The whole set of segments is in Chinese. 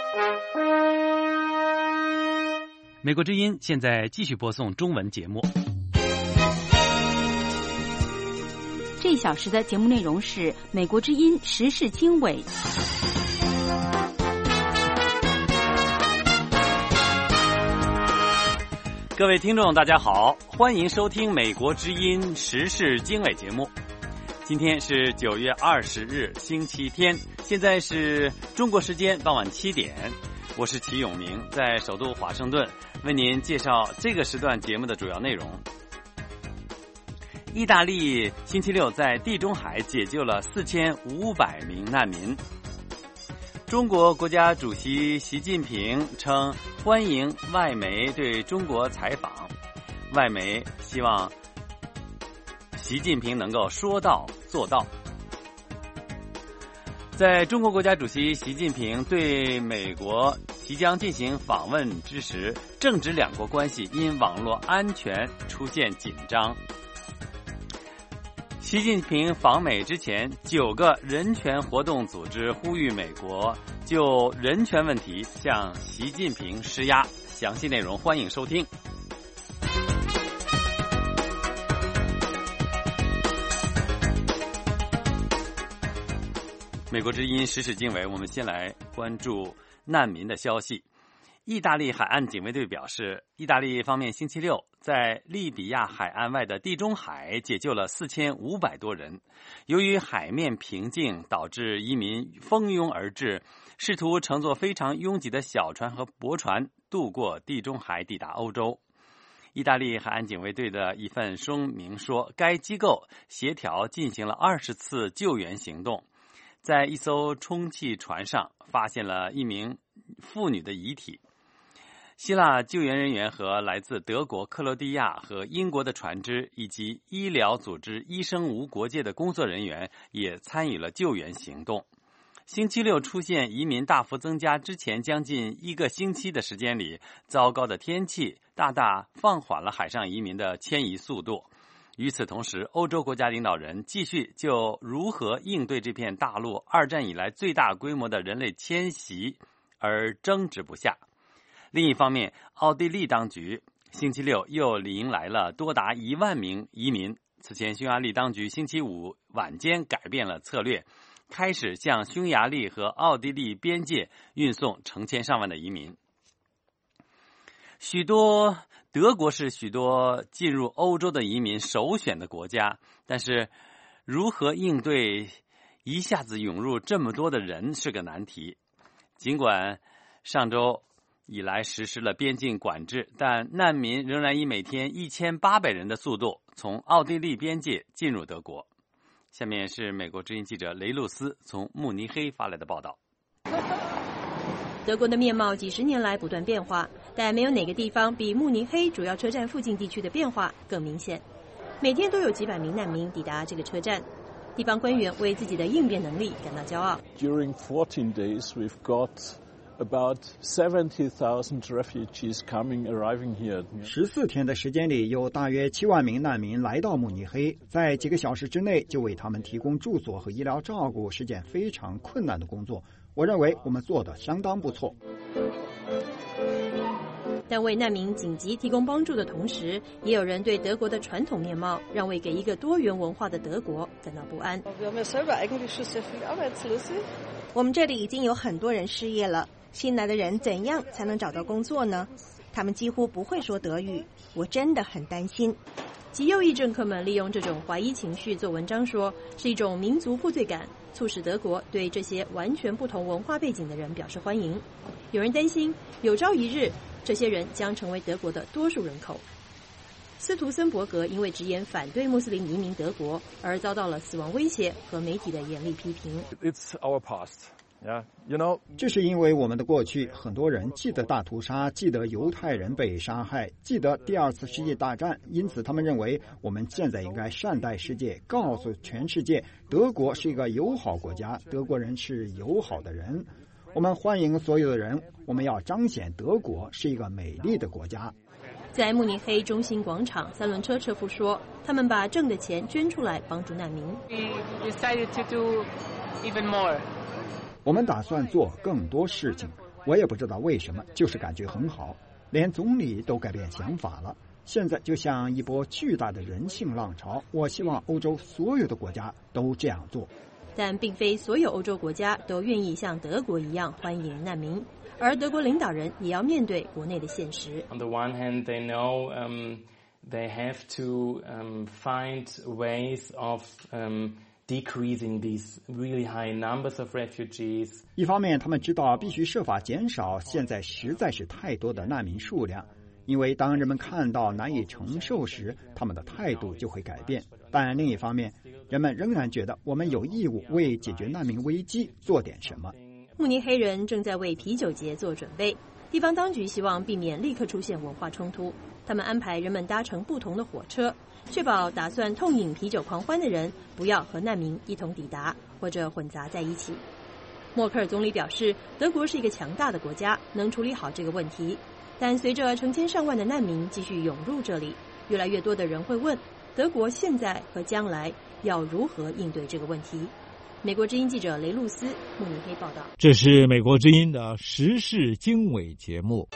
美国之音现在继续播送中文节目。 这一小时的节目内容是美国之音时事经纬。 各位听众大家好，欢迎收听美国之音时事经纬节目。今天是9月20日星期天，现在是中国时间傍晚7点，我是齐永明，在首都华盛顿为您介绍这个时段节目的主要内容。意大利星期六在地中海解救了4500名难民。中国国家主席习近平称欢迎外媒对中国采访，外媒希望习近平能够说到做到。在中国国家主席习近平对美国即将进行访问之时，正值两国关系因网络安全出现紧张。习近平访美之前，9个人权活动组织呼吁美国就人权问题向习近平施压。详细内容欢迎收听。美国之音时事经纬，我们先来关注难民的消息。意大利海岸警卫队表示，意大利方面星期六在利比亚海岸外的地中海解救了4500多人。由于海面平静，导致移民蜂拥而至，试图乘坐非常拥挤的小船和驳船渡过地中海抵达欧洲。意大利海岸警卫队的一份声明说，该机构协调进行了20次救援行动，在一艘充气船上发现了一名妇女的遗体。希腊救援人员和来自德国、克罗地亚和英国的船只，以及医疗组织医生无国界的工作人员也参与了救援行动。星期六出现移民大幅增加之前将近1个星期的时间里，糟糕的天气大大放缓了海上移民的迁移速度。与此同时，欧洲国家领导人继续就如何应对这片大陆2战以来最大规模的人类迁徙而争执不下。另一方面，奥地利当局星期六又迎来了多达1万名移民。此前，匈牙利当局星期五晚间改变了策略，开始向匈牙利和奥地利边界运送成千上万的移民。德国是许多进入欧洲的移民首选的国家，但是如何应对一下子涌入这么多的人是个难题。尽管上周以来实施了边境管制，但难民仍然以每天1800人的速度从奥地利边界进入德国。下面是美国之音记者雷露斯从慕尼黑发来的报道。 德国的面貌几十年来不断变化，但没有哪个地方比慕尼黑主要车站附近地区的变化更明显。每天都有几百名难民抵达这个车站，地方官员为自己的应变能力感到骄傲。 During 14 days, we've got about 70,000 refugees arriving here. 14天的时间里，有大约7万名难民来到慕尼黑，在几个小时之内就为他们提供住所和医疗照顾，是件非常困难的工作。我认为我们做得相当不错。 但为难民紧急提供帮助的同时，也有人对德国的传统面貌让位给一个多元文化的德国感到不安。 我们这里已经有很多人失业了，新来的人怎样才能找到工作呢？他们几乎不会说德语，我真的很担心。 极右翼政客们利用这种怀疑情绪做文章，说是一种民族负罪感，促使德国对这些完全不同文化背景的人表示欢迎。有人担心，有朝一日这些人将成为德国的多数人口。斯图森伯格因为直言反对穆斯林移民德国，而遭到了死亡威胁和媒体的严厉批评。 It's our past. Yeah, you know, 这是因为我们的过去，很多人记得大屠杀，记得犹太人被杀害，记得第2次世界大战，因此他们认为我们现在应该善待世界，告诉全世界德国是一个友好国家，德国人是友好的人，我们欢迎所有的人，我们要彰显德国是一个美丽的国家。 在慕尼黑中心广场，3轮车车夫说，他们把挣的钱捐出来帮助难民。 我们打算做更多事情。 我也不知道为什么，就是感觉很好，连总理都改变想法了。现在就像一波巨大的人性浪潮，我希望欧洲所有的国家都这样做。 但并非所有欧洲国家都愿意像德国一样欢迎难民，而德国领导人也要面对国内的现实。 On the one hand, they know they have to find ways of decreasing these really high numbers of refugees. 一方面，他们知道必须设法减少现在实在是太多的难民数量，因为当人们看到难以承受时，他们的态度就会改变。但另一方面，人们仍然觉得我们有义务为解决难民危机做点什么。 慕尼黑人正在为啤酒节做准备，地方当局希望避免立刻出现文化冲突，他们安排人们搭乘不同的火车，确保打算痛饮啤酒狂欢的人不要和难民一同抵达或者混杂在一起。默克尔总理表示，德国是一个强大的国家，能处理好这个问题。但随着成千上万的难民继续涌入这里，越来越多的人会问，德国现在和将来要如何应对这个问题。美国之音记者雷露斯，慕尼黑报道。 这是美国之音的时事经纬节目。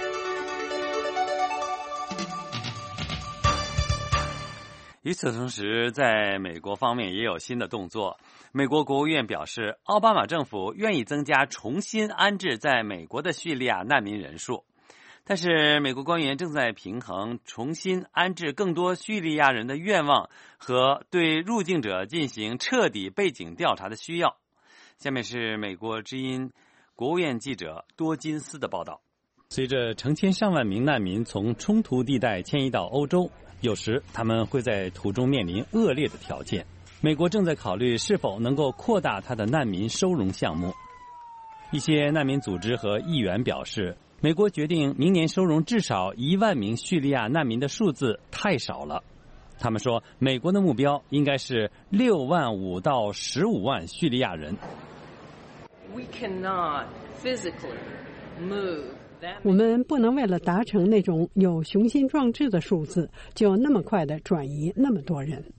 与此同时，在美国方面也有新的动作。美国国务院表示，奥巴马政府愿意增加重新安置在美国的叙利亚难民人数，但是美国官员正在平衡重新安置更多叙利亚人的愿望和对入境者进行彻底背景调查的需要。下面是美国之音国务院记者多金斯的报道。随着成千上万名难民从冲突地带迁移到欧洲，有时他们会在途中面临恶劣的条件。美国正在考虑是否能够扩大它的难民收容项目。一些难民组织和议员表示，美国决定明年收容至少1万名叙利亚难民的数字太少了。他们说，美国的目标应该是6万5到15万叙利亚人。 我们不能为了达成那种有雄心壮志的数字，就那么快地转移那么多人。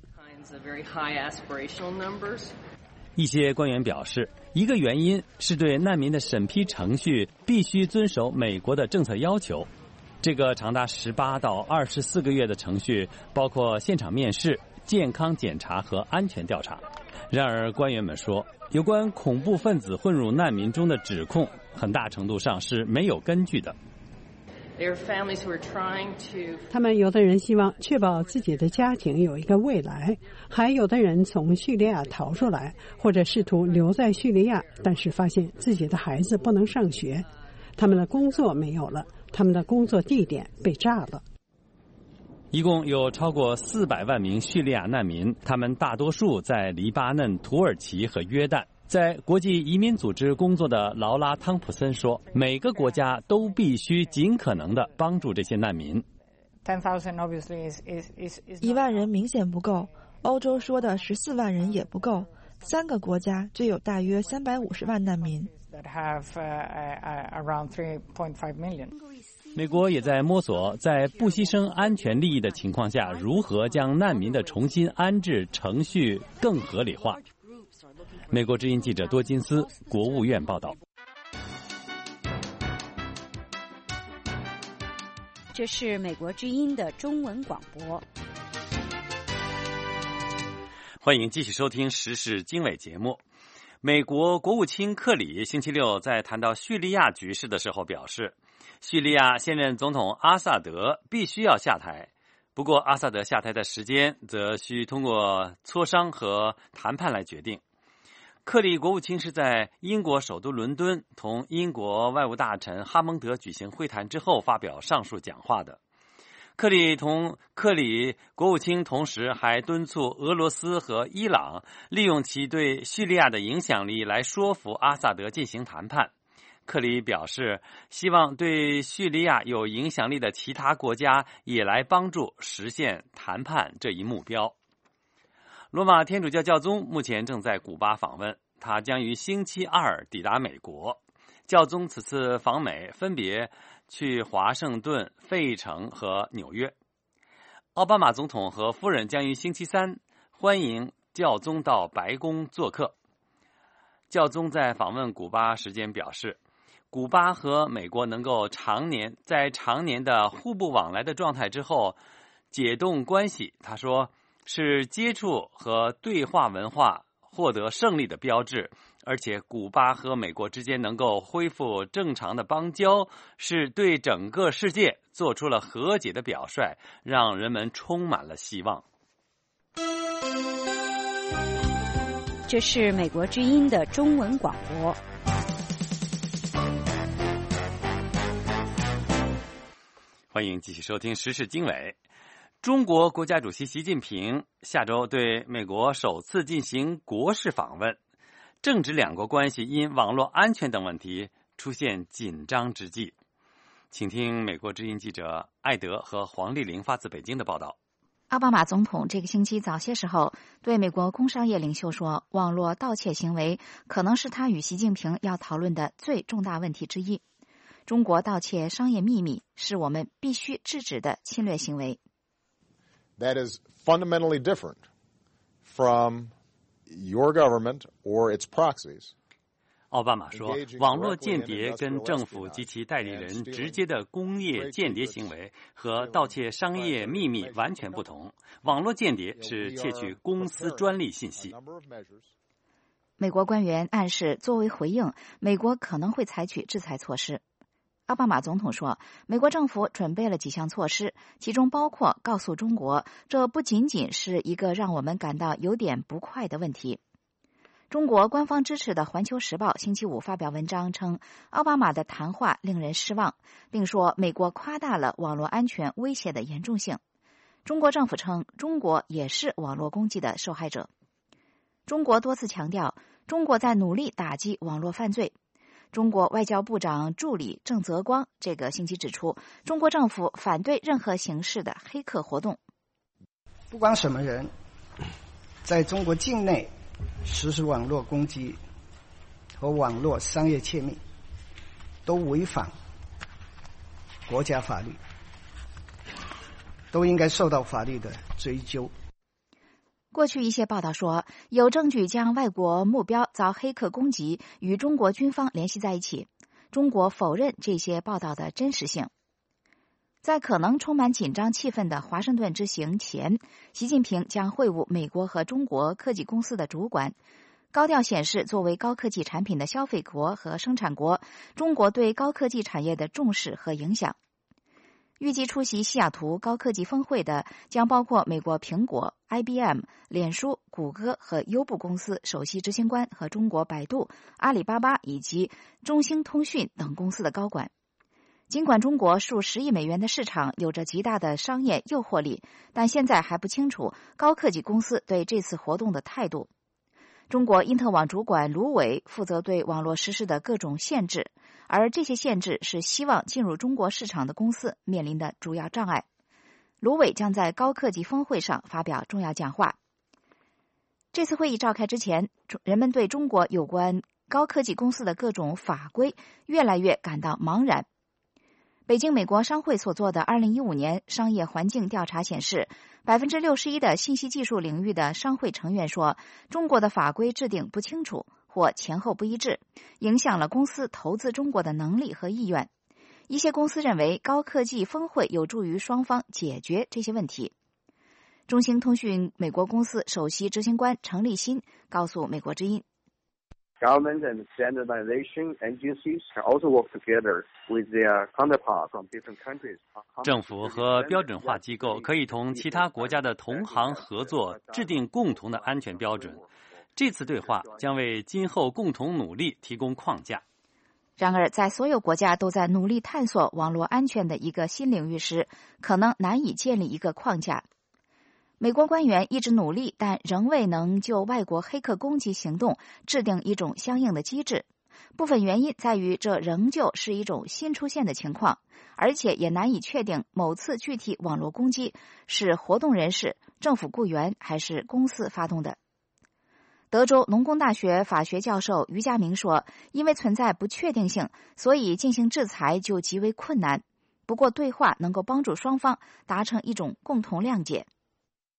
一些官员表示，一个原因是对难民的审批程序必须遵守美国的政策要求。这个长达18到24个月的程序包括现场面试、健康检查和安全调查。然而，官员们说，有关恐怖分子混入难民中的指控很大程度上是没有根据的。 他们有的人希望确保自己的家庭有一个未来，还有的人从叙利亚逃出来，或者试图留在叙利亚，但是发现自己的孩子不能上学，他们的工作没有了，他们的工作地点被炸了。 一共有超过400万名叙利亚难民，他们大多数在黎巴嫩、土耳其和约旦。在国际移民组织工作的劳拉·汤普森说，每个国家都必须尽可能地帮助这些难民。 1万人明显不够，欧洲说的14万人也不够，3个国家就有大约350万难民。 美国也在摸索在不牺牲安全利益的情况下，如何将难民的重新安置程序更合理化。美国之音记者多金斯，国务院报道。 这是美国之音的中文广播。 欢迎继续收听时事经纬节目。美国国务卿克里星期六在谈到叙利亚局势的时候表示，叙利亚现任总统阿萨德必须要下台，不过阿萨德下台的时间则需通过磋商和谈判来决定。克里国务卿是在英国首都伦敦同英国外务大臣哈蒙德举行会谈之后发表上述讲话的。克里国务卿同时还敦促俄罗斯和伊朗利用其对叙利亚的影响力来说服阿萨德进行谈判。克里表示，希望对叙利亚有影响力的其他国家也来帮助实现谈判这一目标。罗马天主教教宗目前正在古巴访问，他将于星期二抵达美国。教宗此次访美分别去华盛顿、费城和纽约。奥巴马总统和夫人将于星期三欢迎教宗到白宫做客。教宗在访问古巴时间表示， 古巴和美国能够在常年的互不往来的状态之后解冻关系，他说是接触和对话文化获得胜利的标志，而且古巴和美国之间能够恢复正常的邦交，是对整个世界做出了和解的表率，让人们充满了希望。 这是美国之音的中文广播。 欢迎继续收听时事经纬。中国国家主席习近平下周对美国首次进行国事访问，正值两国关系因网络安全等问题出现紧张之际。请听美国之音记者艾德和黄丽玲发自北京的报道。 奥巴马总统这个星期早些时候对美国工商业领袖说，网络盗窃行为可能是他与习近平要讨论的最重大问题之一。中国盗窃商业秘密是我们必须制止的侵略行为。 That is fundamentally different from your government or its proxies. 奥巴马说，网络间谍跟政府及其代理人直接的工业间谍行为和盗窃商业秘密完全不同。网络间谍是窃取公司专利信息。 美国官员暗示，作为回应，美国可能会采取制裁措施。奥巴马总统说，美国政府准备了几项措施，其中包括告诉中国，这不仅仅是一个让我们感到有点不快的问题。中国官方支持的《环球时报》星期五发表文章称，奥巴马的谈话令人失望，并说美国夸大了网络安全威胁的严重性。中国政府称，中国也是网络攻击的受害者。中国多次强调，中国在努力打击网络犯罪。中国外交部长助理郑泽光这个星期指出，中国政府反对任何形式的黑客活动。 不管什么人在中国境内实施网络攻击和网络商业窃密，都违反国家法律，都应该受到法律的追究。 过去一些报道说，有证据将外国目标遭黑客攻击与中国军方联系在一起。中国否认这些报道的真实性。在可能充满紧张气氛的华盛顿之行前，习近平将会晤美国和中国科技公司的主管，高调显示作为高科技产品的消费国和生产国，中国对高科技产业的重视和影响。预计出席西雅图高科技峰会的将包括美国苹果、IBM、脸书、谷歌和优步公司首席执行官和中国百度、阿里巴巴以及中兴通讯等公司的高管。尽管中国数10亿美元的市场有着极大的商业诱惑力，但现在还不清楚高科技公司对这次活动的态度。中国因特网主管卢伟负责对网络实施的各种限制，而这些限制是希望进入中国市场的公司面临的主要障碍。卢伟将在高科技峰会上发表重要讲话。这次会议召开之前，人们对中国有关高科技公司的各种法规越来越感到茫然。北京美国商会所做的2015年商业环境调查显示，61%的信息技术领域的商会成员说，中国的法规制定不清楚或前后不一致，影响了公司投资中国的能力和意愿。一些公司认为高科技峰会有助于双方解决这些问题。中兴通讯美国公司首席执行官程立新告诉美国之音， Government and standardization agencies can also work together with their counterparts from different countries. 政府和标准化机构可以同其他国家的同行合作，制定共同的安全标准。这次对话将为今后共同努力提供框架。 然而，在所有国家都在努力探索网络安全的一个新领域时，可能难以建立一个框架。美国官员一直努力，但仍未能就外国黑客攻击行动制定一种相应的机制。部分原因在于这仍旧是一种新出现的情况，而且也难以确定某次具体网络攻击是活动人士、政府雇员还是公司发动的。德州农工大学法学教授于家明说，因为存在不确定性，所以进行制裁就极为困难。不过对话能够帮助双方达成一种共同谅解。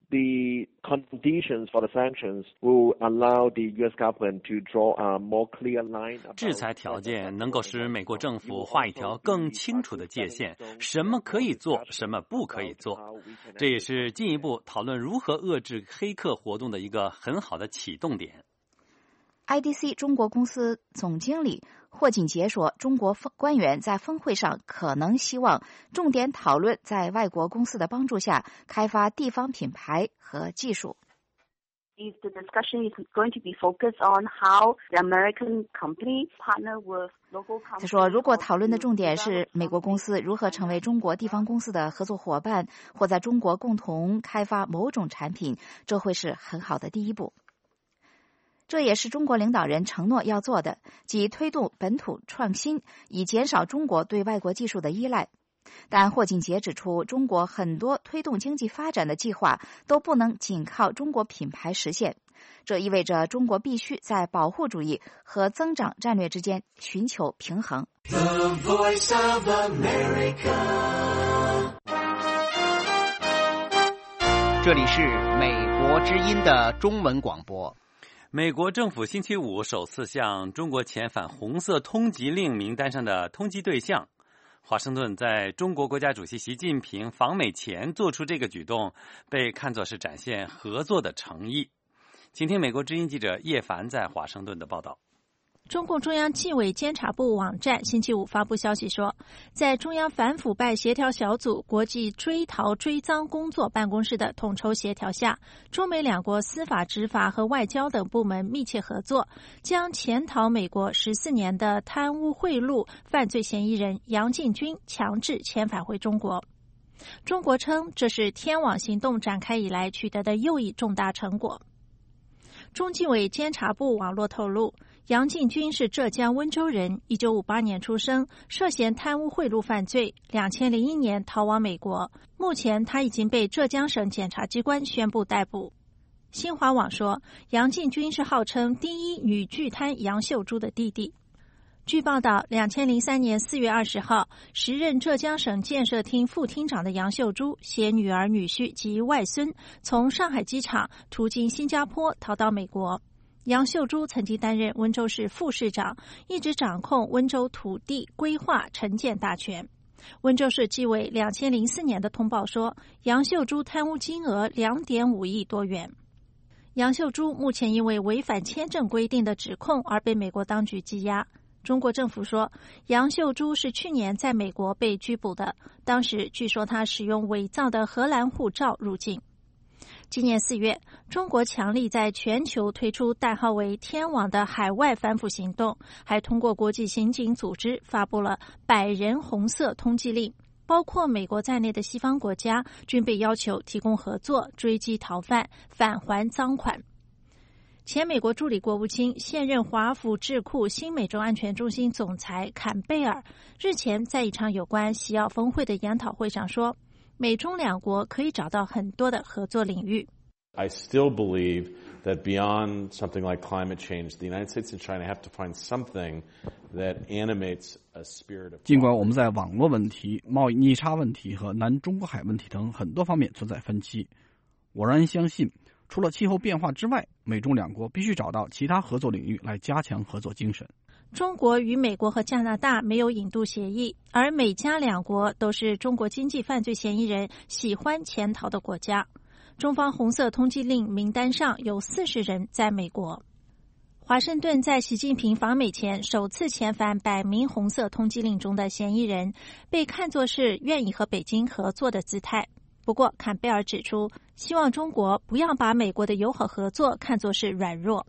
The conditions for the sanctions will allow the U.S. government to draw a more clear line. 制裁条件能够使美国政府画一条更清楚的界限，什么可以做，什么不可以做。这也是进一步讨论如何遏制黑客活动的一个很好的启动点。 IDC 中国公司总经理霍锦杰说，中国官员在峰会上可能希望重点讨论在外国公司的帮助下开发地方品牌和技术。 If the discussion is going to be focused on how the American company partner with local companies. 他说，如果讨论的重点是美国公司如何成为中国地方公司的合作伙伴，或在中国共同开发某种产品，这会是很好的第一步。这也是中国领导人承诺要做的，即推动本土创新，以减少中国对外国技术的依赖。但霍锦杰指出，中国很多推动经济发展的计划都不能仅靠中国品牌实现，这意味着中国必须在保护主义和增长战略之间寻求平衡。 The Voice of America. 这里是美国之音的中文广播。 美国政府星期五首次向中国遣返红色通缉令名单上的通缉对象。华盛顿在中国国家主席习近平访美前做出这个举动，被看作是展现合作的诚意。请听美国之音记者叶凡在华盛顿的报道。 中共中央纪委监察部网站星期五发布消息说，在中央反腐败协调小组国际追逃追赃工作办公室的统筹协调下，中美两国司法执法和外交等部门密切合作，将潜逃美国14年的贪污贿赂犯罪嫌疑人杨进军强制遣返回中国。中国称这是天网行动展开以来取得的又一重大成果。中纪委监察部网络透露，杨进军是浙江温州人，1958年出生，涉嫌贪污贿赂犯罪，2001年逃往美国，目前他已经被浙江省检察机关宣布逮捕。新华网说，杨进军是号称第一女巨贪杨秀珠的弟弟。据报道，2003年4月20号，时任浙江省建设厅副厅长的杨秀珠携女儿、女婿及外孙从上海机场途经新加坡逃到美国。杨秀珠曾经担任温州市副市长，一直掌控温州土地规划城建大权。温州市纪委2004年的通报说，杨秀珠贪污金额2.5亿多元。杨秀珠目前因为违反签证规定的指控而被美国当局羁押。中国政府说，杨秀珠是去年在美国被拘捕的，当时据说他使用伪造的荷兰护照入境。今年4月，中国强力在全球推出代号为天网的海外反腐行动，还通过国际刑警组织发布了100人红色通缉令，包括美国在内的西方国家均被要求提供合作，追击逃犯，返还赃款。前美国助理国务卿、现任华府智库新美洲安全中心总裁坎贝尔日前在一场有关西澳峰会的研讨会上说，美中两国可以找到很多的合作领域。 I still believe that beyond something like climate change, the United States and China have to find something that animates a spirit of. 尽管我们在网络问题、贸易逆差问题和南中国海问题等很多方面存在分歧，我仍然相信，除了气候变化之外，美中两国必须找到其他合作领域来加强合作精神。 中国与美国和加拿大没有引渡协议，而美加两国都是中国经济犯罪嫌疑人喜欢潜逃的国家。中方红色通缉令名单上有40人在美国。华盛顿在习近平访美前首次遣返100名红色通缉令中的嫌疑人，被看作是愿意和北京合作的姿态。不过，坎贝尔指出，希望中国不要把美国的友好合作看作是软弱。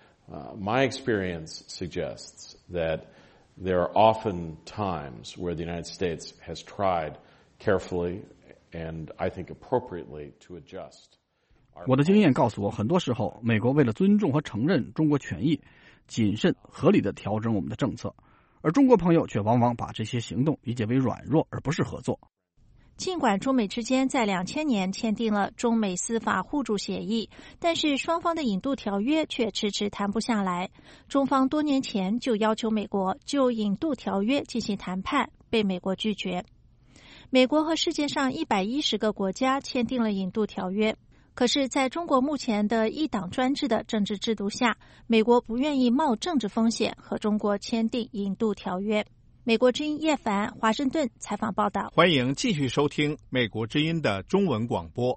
My experience suggests that there are often times where the United States has tried carefully and I think appropriately to adjust. 我的经验告诉我，很多时候美国为了尊重和承认中国权益，谨慎合理地调整我们的政策，而中国朋友却往往把这些行动理解为软弱，而不是合作。 尽管中美之间在2000年签订了中美司法互助协议，但是双方的引渡条约却迟迟谈不下来。中方多年前就要求美国就引渡条约进行谈判，被美国拒绝。美国和世界上110个国家签订了引渡条约， 可是在中国目前的一党专制的政治制度下，美国不愿意冒政治风险和中国签订引渡条约。美国之音叶凡华盛顿采访报道。 欢迎继续收听美国之音的中文广播。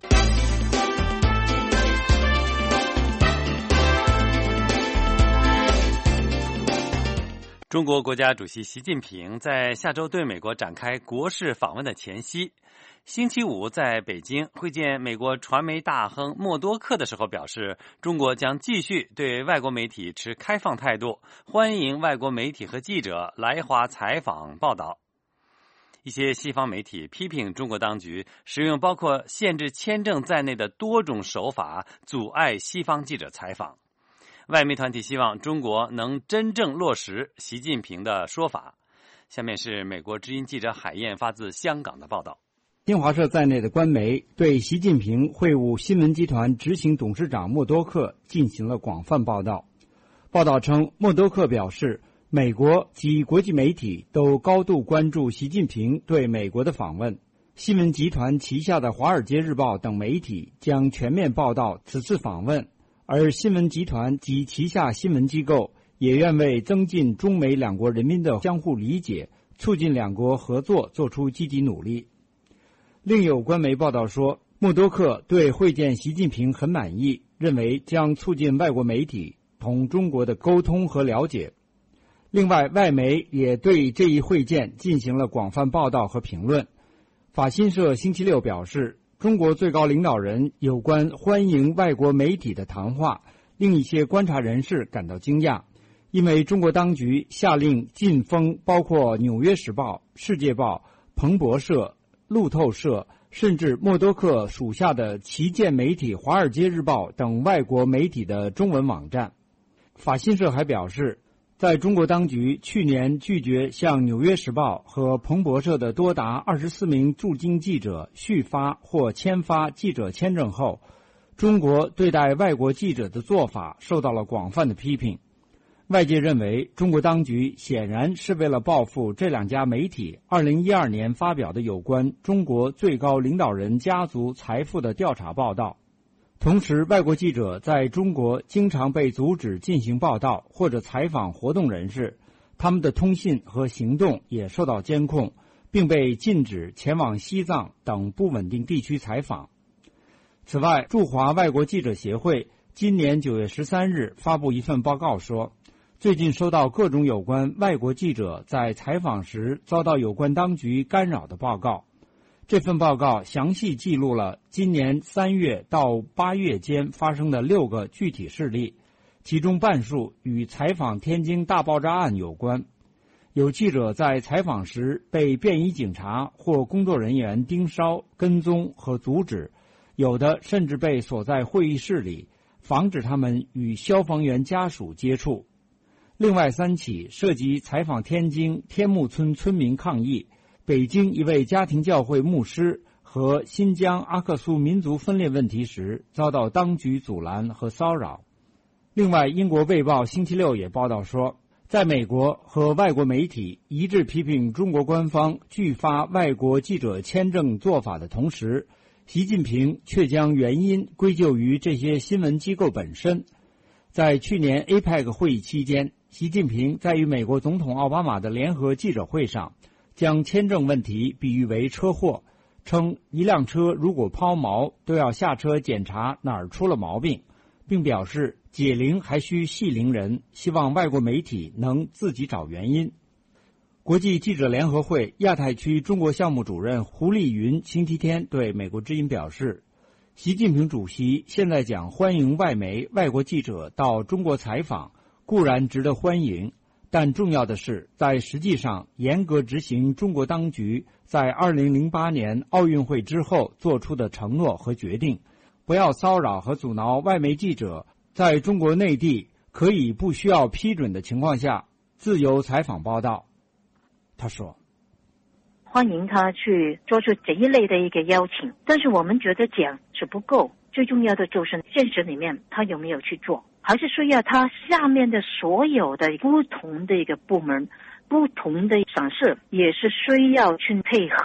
中国国家主席习近平在下周对美国展开国事访问的前夕，星期五在北京会见美国传媒大亨默多克的时候表示，中国将继续对外国媒体持开放态度，欢迎外国媒体和记者来华采访报道。一些西方媒体批评中国当局使用包括限制签证在内的多种手法，阻碍西方记者采访。外媒团体希望中国能真正落实习近平的说法。下面是美国之音记者海燕发自香港的报道。 新华社在内的官媒对习近平会晤新闻集团执行董事长默多克进行了广泛报道。报道称，默多克表示，美国及国际媒体都高度关注习近平对美国的访问。新闻集团旗下的《华尔街日报》等媒体将全面报道此次访问，而新闻集团及旗下新闻机构也愿为增进中美两国人民的相互理解，促进两国合作做出积极努力。另有官媒报道说，默多克对会见习近平很满意，认为将促进外国媒体同中国的沟通和了解。另外，外媒也对这一会见进行了广泛报道和评论。法新社星期六表示，中国最高领导人有关欢迎外国媒体的谈话令一些观察人士感到惊讶，因为中国当局下令禁封包括《纽约时报》、《世界报》、彭博社、路透社，甚至默多克属下的旗舰媒体《华尔街日报》等外国媒体的中文网站。法新社还表示，在中国当局去年拒绝向《纽约时报》和彭博社的多达24名驻京记者续发或签发记者签证后，中国对待外国记者的做法受到了广泛的批评。外界认为，中国当局显然是为了报复这两家媒体2012年发表的有关中国最高领导人家族财富的调查报道。同时，外国记者在中国经常被阻止进行报道或者采访活动人士，他们的通信和行动也受到监控，并被禁止前往西藏等不稳定地区采访。此外，驻华外国记者协会今年9月13日发布一份报告说，最近收到各种有关外国记者在采访时遭到有关当局干扰的报告。这份报告详细记录了今年3月到8月间发生的6个具体事例，其中半数与采访天津大爆炸案有关。有记者在采访时被便衣警察或工作人员盯梢、跟踪和阻止，有的甚至被锁在会议室里，防止他们与消防员家属接触。另外3起涉及采访天津天目村村民抗议，北京一位家庭教会牧师和新疆阿克苏民族分裂问题时遭到当局阻拦和骚扰。另外，英国《卫报》星期六也报道说，在美国和外国媒体一致批评中国官方拒发外国记者签证做法的同时，习近平却将原因归咎于这些新闻机构本身。在去年 APEC 会议期间，习近平在与美国总统奥巴马的联合记者会上将签证问题比喻为车祸，称一辆车如果抛锚都要下车检查哪儿出了毛病，并表示解铃还需系铃人，希望外国媒体能自己找原因。国际记者联合会亚太区中国项目主任胡立云星期天对美国之音表示，习近平主席现在讲欢迎外媒、外国记者到中国采访，固然值得欢迎，但重要的是在实际上严格执行中国当局在2008年奥运会之后做出的承诺和决定，不要骚扰和阻挠外媒记者在中国内地可以不需要批准的情况下自由采访报道。他说， 欢迎他去做出这一类的一个邀请，但是我们觉得讲是不够，最重要的就是现实里面他有没有去做，还是需要他下面的所有的不同的一个部门、不同的省市也是需要去配合，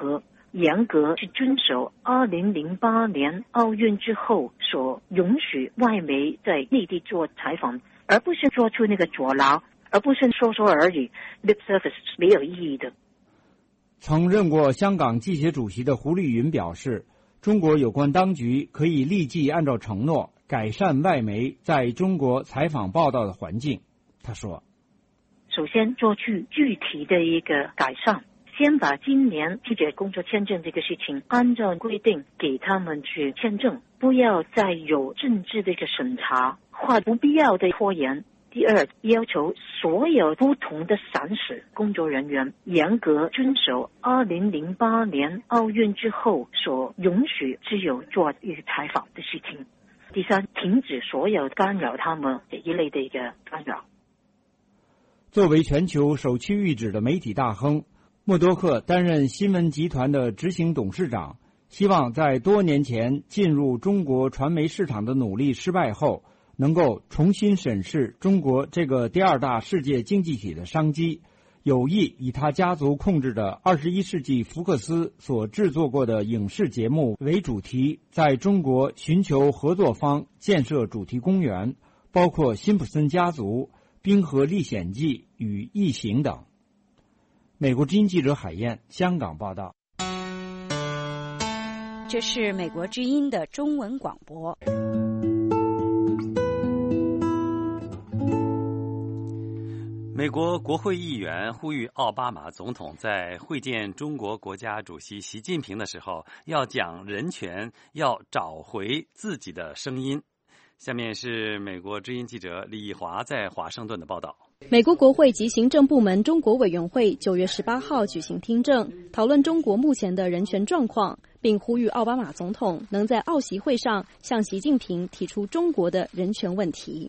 严格去遵守2008年奥运之后所允许外媒在内地做采访，而不是做出那个阻挠，而不是说说而已 lip service 没有意义的。 曾任过香港记协主席的胡立云表示，中国有关当局可以立即按照承诺改善外媒在中国采访报道的环境。他说， 首先做出具体的一个改善，先把今年记者工作签证这个事情按照规定给他们去签证，不要再有政治的一个审查或不必要的拖延。第二，要求所有不同的省市工作人员严格遵守2008年奥运之后所允许只有做一个采访的事情。第三，停止所有干扰他们这一类的一个干扰。 作为全球首屈一指的媒体大亨，默多克担任新闻集团的执行董事长，希望在多年前进入中国传媒市场的努力失败后，能够重新审视中国这个第二大世界经济体的商机，有意以他家族控制的21世纪福克斯所制作过的影视节目为主题，在中国寻求合作方，建设主题公园，包括辛普森家族、冰河历险记与异形等。美国之音记者海燕，香港报道。 这是美国之音的中文广播。 美国国会议员呼吁奥巴马总统在会见中国国家主席习近平的时候，要讲人权，要找回自己的声音。下面是美国之音记者李义华在华盛顿的报道。 美国国会及行政部门中国委员会9月18号举行听证，讨论中国目前的人权状况，并呼吁奥巴马总统能在奥习会上向习近平提出中国的人权问题。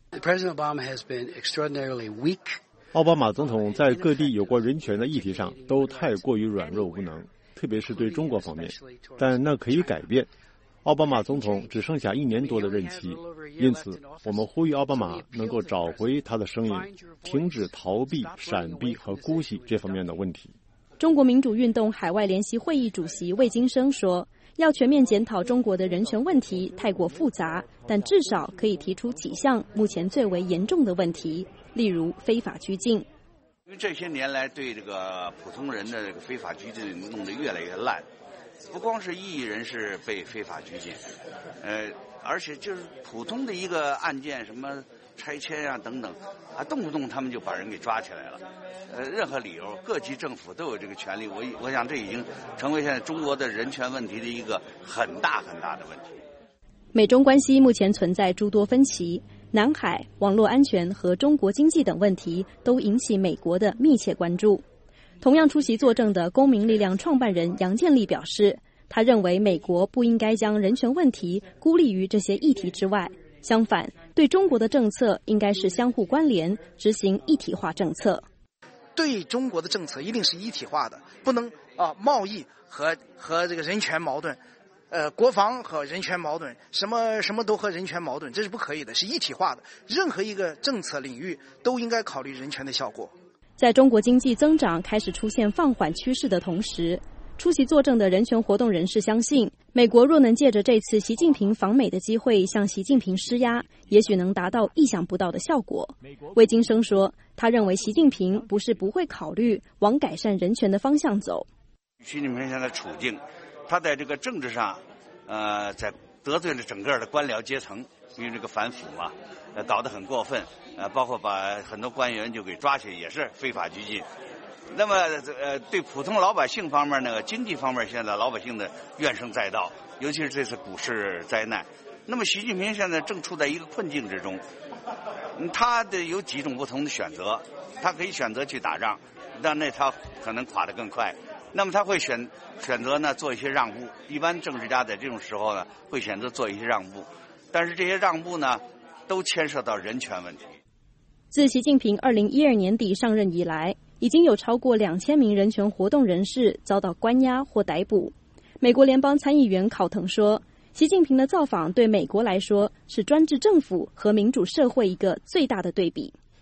奥巴马总统在各地有关人权的议题上都太过于软弱无能，特别是对中国方面，但那可以改变。奥巴马总统只剩下1年多的任期，因此我们呼吁奥巴马能够找回他的声音，停止逃避、闪避和姑息这方面的问题。 中国民主运动海外联席会议主席魏京生说，要全面检讨中国的人权问题太过复杂，但至少可以提出几项目前最为严重的问题，例如非法拘禁。 因为这些年来对这个普通人的这个非法拘禁弄得越来越烂，不光是异议人士被非法拘禁，而且就是普通的一个案件，什么拆迁啊等等，动不动他们就把人给抓起来了。任何理由，各级政府都有这个权利。我想这已经成为现在中国的人权问题的一个很大很大的问题。 美中关系目前存在诸多分歧，南海、网络安全和中国经济等问题都引起美国的密切关注。同样出席作证的公民力量创办人杨建立表示，他认为美国不应该将人权问题孤立于这些议题之外，相反，对中国的政策应该是相互关联，执行一体化政策。 对中国的政策一定是一体化的，不能贸易和这个人权矛盾，国防和人权矛盾，什么都和人权矛盾，这是不可以的，是一体化的。任何一个政策领域都应该考虑人权的效果。 在中国经济增长开始出现放缓趋势的同时，出席作证的人权活动人士相信，美国若能借着这次习近平访美的机会向习近平施压，也许能达到意想不到的效果。魏京生说，他认为习近平不是不会考虑往改善人权的方向走。 习近平现在的处境，他在这个政治上，在得罪了整个的官僚阶层，因为这个反腐嘛，搞得很过分，包括把很多官员就给抓起，也是非法拘禁。那么对普通老百姓方面呢，经济方面现在老百姓的怨声载道，尤其是这次股市灾难。那么习近平现在正处在一个困境之中，他有几种不同的选择，他可以选择去打仗，但那他可能垮得更快。那么他会选择呢做一些让步，一般政治家在这种时候呢会选择做一些让步，但是这些让步呢都牵涉到人权问题。 自习近平2012年底上任以来，已经有超过2000名人权活动人士遭到关押或逮捕。美国联邦参议员考腾说，习近平的造访对美国来说是专制政府和民主社会一个最大的对比。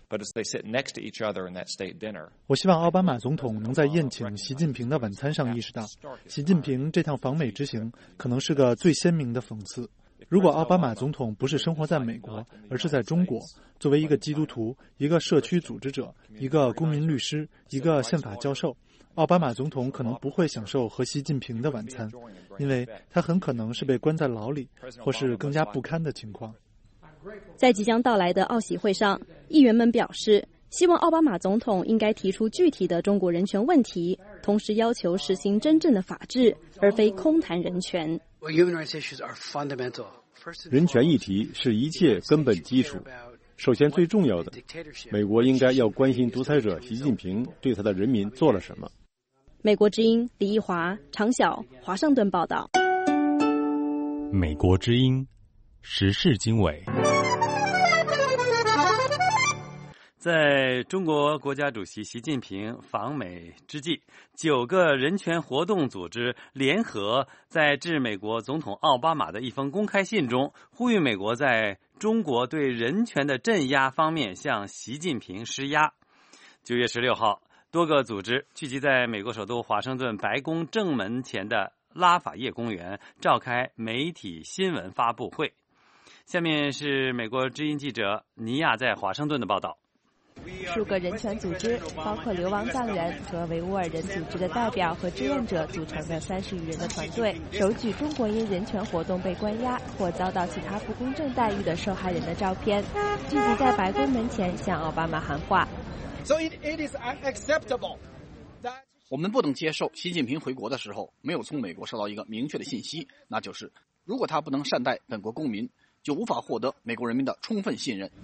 我希望奥巴马总统能在宴请习近平的晚餐上意识到，习近平这趟访美之行可能是个最鲜明的讽刺。如果奥巴马总统不是生活在美国，而是在中国，作为一个基督徒、一个社区组织者、一个公民律师、一个宪法教授，奥巴马总统可能不会享受和习近平的晚餐，因为他很可能是被关在牢里，或是更加不堪的情况。 在即将到来的奥喜会上，议员们表示，希望奥巴马总统应该提出具体的中国人权问题，同时要求实行真正的法治，而非空谈人权。 人权议题是一切根本基础。首先最重要的，美国应该要关心独裁者习近平对他的人民做了什么。 美国之音李奕华、常晓，华盛顿报道。 美国之音时事经纬。 在中国国家主席习近平访美之际，9个人权活动组织联合在致美国总统奥巴马的一封公开信中，呼吁美国在中国对人权的镇压方面向习近平施压。9月16号，多个组织聚集在美国首都华盛顿白宫正门前的拉法叶公园，召开媒体新闻发布会。下面是美国之音记者尼亚在华盛顿的报道。 数个人权组织，包括流亡藏人和维吾尔人组织的代表和志愿者组成的30余人的团队，手举中国因人权活动被关押或遭到其他不公正待遇的受害人的照片，聚集在白宫门前向奥巴马喊话。 我们不能接受习近平回国的时候没有从美国收到一个明确的信息，那就是如果他不能善待本国公民，就无法获得美国人民的充分信任。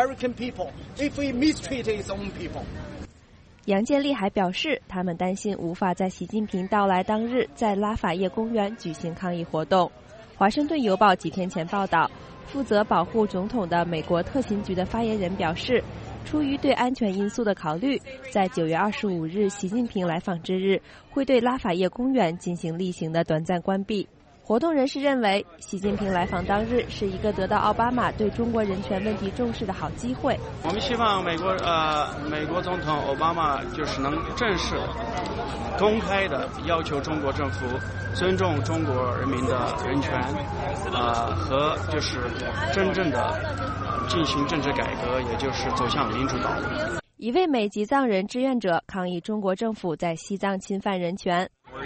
杨建立还表示，他们担心无法在习近平到来当日在拉法叶公园举行抗议活动。华盛顿邮报几天前报道，负责保护总统的美国特勤局的发言人表示，出于对安全因素的考虑，在9月25日习近平来访之日，会对拉法叶公园进行例行的短暂关闭。活动人士认为，习近平来访当日是一个得到奥巴马对中国人权问题重视的好机会。 我们希望美国总统奥巴马就是能正式、公开的要求中国政府尊重中国人民的人权，和就是真正的进行政治改革，也就是走向民主道路。 一位美籍藏人志愿者抗议中国政府在西藏侵犯人权。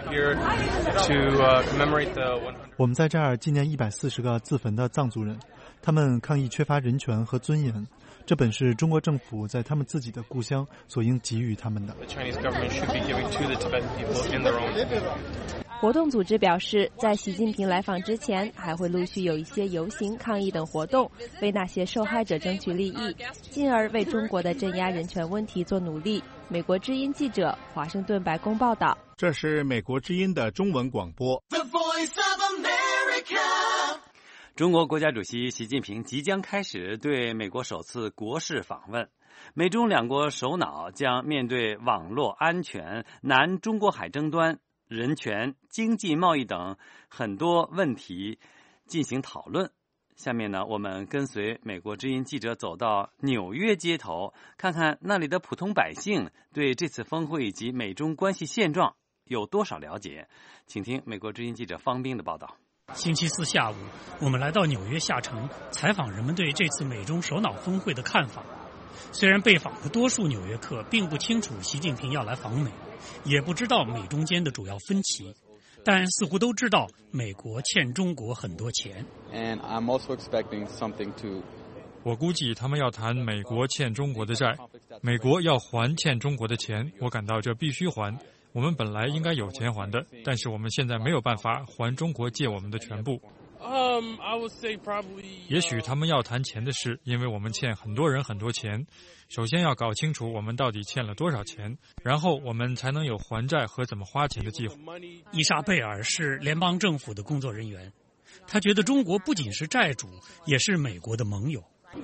我们在这儿纪念140个自焚的藏族人，他们抗议缺乏人权和尊严，这本是中国政府在他们自己的故乡所应给予他们的。 活动组织表示，在习近平来访之前，还会陆续有一些游行、抗议等活动，为那些受害者争取利益，进而为中国的镇压人权问题做努力。美国之音记者华盛顿白宫报道。 这是美国之音的中文广播。 中国国家主席习近平即将开始对美国首次国事访问，美中两国首脑将面对网络安全、南中国海争端、人权、经济贸易等很多问题进行讨论。下面呢，我们跟随美国之音记者走到纽约街头，看看那里的普通百姓对这次峰会以及美中关系现状有多少了解。请听美国之音记者方斌的报道。 星期四下午，我们来到纽约下城，采访人们对这次美中首脑峰会的看法。虽然被访的多数纽约客并不清楚习近平要来访美，也不知道美中间的主要分歧，但似乎都知道美国欠中国很多钱。 我估计他们要谈美国欠中国的债，美国要还欠中国的钱，我感到这必须还。我们本来应该有钱还的，但是我们现在没有办法还中国借我们的全部。也许他们要谈钱的事，因为我们欠很多人很多钱。首先要搞清楚我们到底欠了多少钱，然后我们才能有还债和怎么花钱的计划。 伊莎贝尔是联邦政府的工作人员，他觉得中国不仅是债主，也是美国的盟友。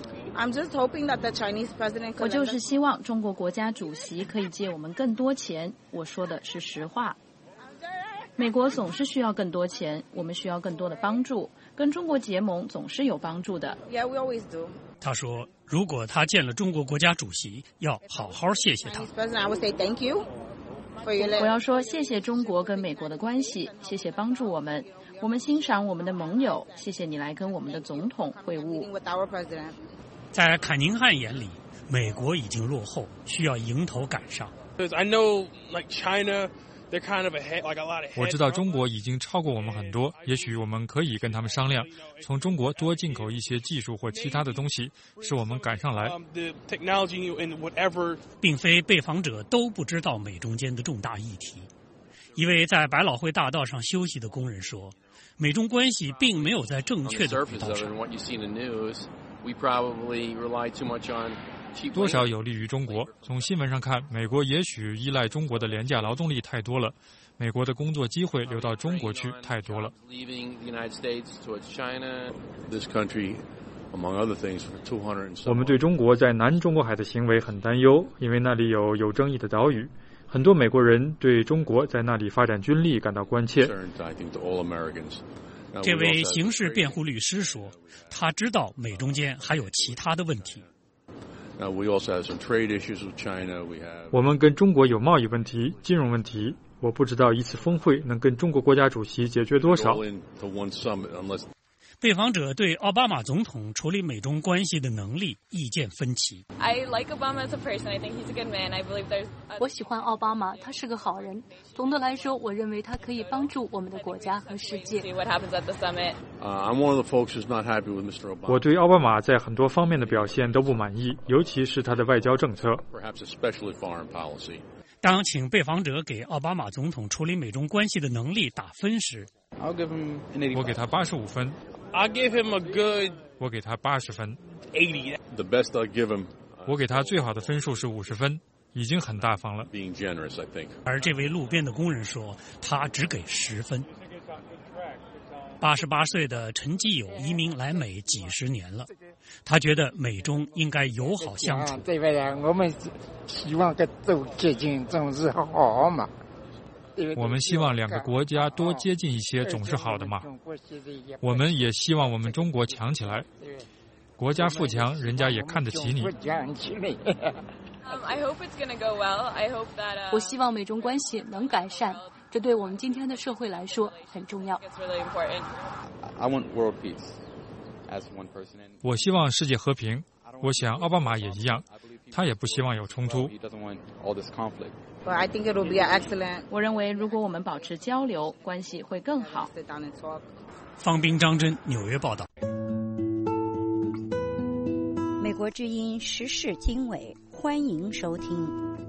我就是希望中国国家主席可以借我们更多钱，我说的是实话。美国总是需要更多钱，我们需要更多的帮助，跟中国结盟总是有帮助的。 他说， 如果他见了中国国家主席，要好好谢谢他。 我要说谢谢中国跟美国的关系，谢谢帮助我们，我们欣赏我们的盟友，谢谢你来跟我们的总统会晤。 在坎宁汉眼里，美国已经落后，需要迎头赶上。 我知道中国已经超过我们很多，也许我们可以跟他们商量，从中国多进口一些技术或其他的东西，使我们赶上来。 并非被访者都不知道美中间的重大议题。一位在百老汇大道上休息的工人说，美中关系并没有在正确的轨道上。 多少有利于中国。从新闻上看，美国也许依赖中国的廉价劳动力太多了，美国的工作机会流到中国去太多了。 我们对中国在南中国海的行为很担忧，因为那里有争议的岛屿，很多美国人对中国在那里发展军力感到关切。 这位刑事辩护律师说，他知道美中间还有其他的问题。 我们跟中国有贸易问题、金融问题，我不知道一次峰会能跟中国国家主席解决多少。 被访者对奥巴马总统处理美中关系的能力意见分歧。 我喜欢奥巴马，他是个好人。总的来说，我认为他可以帮助我们的国家和世界。 我对奥巴马在很多方面的表现都不满意，尤其是他的外交政策。 当请被访者给奥巴马总统处理美中关系的能力打分时， 我给他85分。我给他80分。我给他最好的分数是50分，已经很大方了。 而这位路边的工人说，他只给10分。88岁的陈基友移民来美几十年了，他觉得美中应该友好相处。 这边人我们希望跟都接近，总是好嘛。 我们希望两个国家多接近一些，总是好的嘛。我们也希望我们中国强起来，国家富强，人家也看得起你。 我希望美中关系能改善，这对我们今天的社会来说很重要。 我希望世界和平，我想奥巴马也一样，他也不希望有冲突。 我认为如果我们保持交流，关系会更好。 方斌、张真，纽约报道。 美国之音时事经纬，欢迎收听。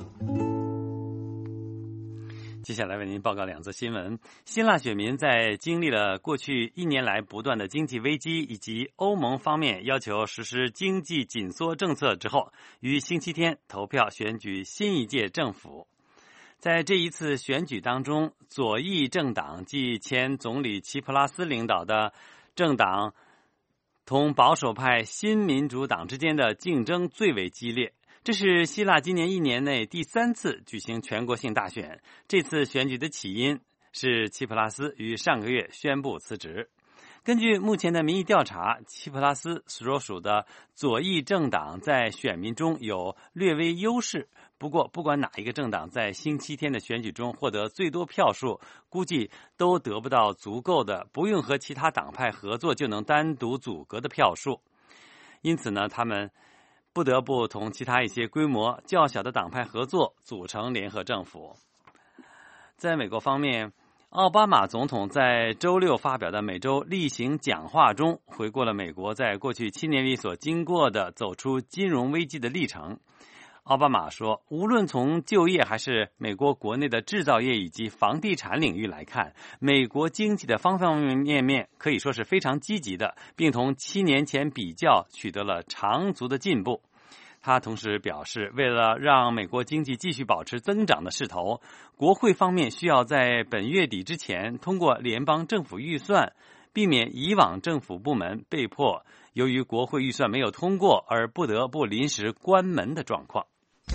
接下来为您报告两则新闻。希腊选民在经历了过去1年来不断的经济危机以及欧盟方面要求实施经济紧缩政策之后，于星期天投票选举新一届政府。在这一次选举当中，左翼政党即前总理齐普拉斯领导的政党同保守派新民主党之间的竞争最为激烈。这是希腊今年1年内第3次举行全国性大选。这次选举的起因是齐普拉斯于上个月宣布辞职。根据目前的民意调查，齐普拉斯所属的左翼政党在选民中有略微优势。不过，不管哪一个政党在星期天的选举中获得最多票数，估计都得不到足够的不用和其他党派合作就能单独阻隔的票数。因此呢，他们不得不同其他一些规模较小的党派合作，组成联合政府。在美国方面，奥巴马总统在周6发表的每周例行讲话中，回顾了美国在过去7年里所经过的走出金融危机的历程。奥巴马说，无论从就业还是美国国内的制造业以及房地产领域来看，美国经济的方方面面可以说是非常积极的，并同7年前比较取得了长足的进步。他同时表示，为了让美国经济继续保持增长的势头，国会方面需要在本月底之前通过联邦政府预算，避免以往政府部门被迫由于国会预算没有通过而不得不临时关门的状况。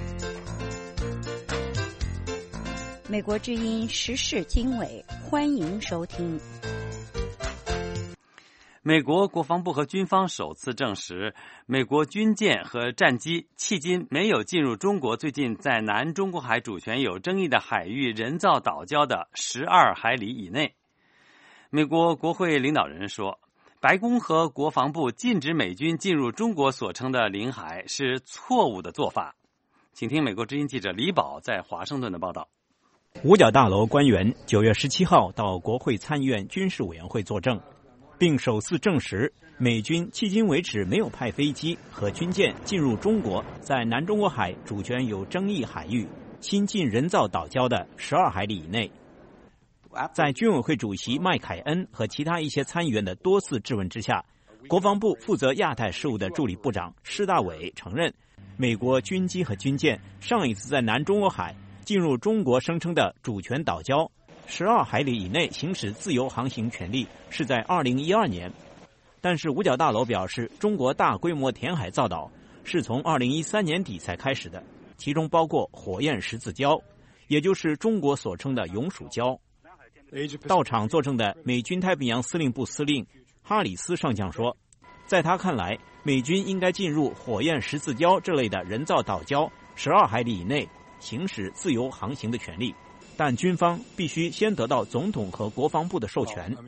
美国之音时事经纬，欢迎收听。 美国国防部和军方首次证实，美国军舰和战机迄今没有进入中国最近在南中国海主权有争议的海域人造岛礁的12海里以内。美国国会领导人说，白宫和国防部禁止美军进入中国所称的领海是错误的做法。请听美国之音记者李宝在华盛顿的报道。 五角大楼官员9月17号到国会参议院军事委员会作证，并首次证实美军迄今为止没有派飞机和军舰进入中国在南中国海主权有争议海域亲近人造岛礁的12海里以内。在军委会主席麦凯恩和其他一些参议员的多次质问之下，国防部负责亚太事务的助理部长施大伟承认，美国军机和军舰上一次在南中国海进入中国声称的主权岛礁12海里以内行使自由航行权利是在2012年。但是五角大楼表示，中国大规模填海造岛是从2013年底才开始的，其中包括火焰十字礁，也就是中国所称的永暑礁。到场作证的美军太平洋司令部司令哈里斯上将说，在他看来，美军应该进入火焰十字礁这类的人造岛礁12海里以内行使自由航行的权利，但军方必须先得到总统和国防部的授权。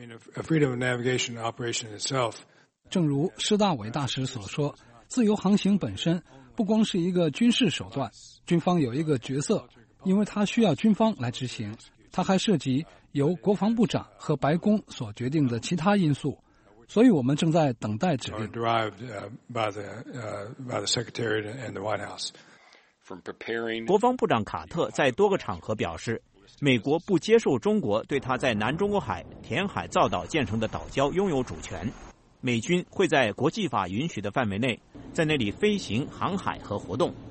正如施大伟大使所说，自由航行本身不光是一个军事手段，军方有一个角色，因为它需要军方来执行，它还涉及由国防部长和白宫所决定的其他因素，所以我们正在等待指令。 国防部长卡特在多个场合表示，美国不接受中国对他在南中国海填海造岛建成的岛礁拥有主权，美军会在国际法允许的范围内在那里飞行、航海和活动。